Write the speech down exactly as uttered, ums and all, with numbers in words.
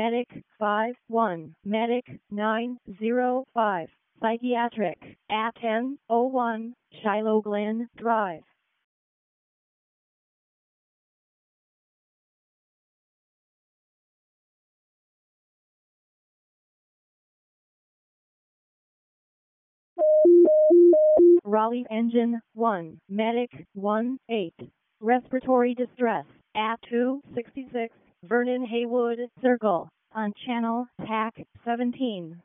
Medic five one, Medic nine zero five, Psychiatric at ten oh one, Shiloh Glen Drive. Raleigh Engine one, Medic one eight, Respiratory Distress at two sixty-six, Vernon Haywood Circle, on Channel T A C seventeen.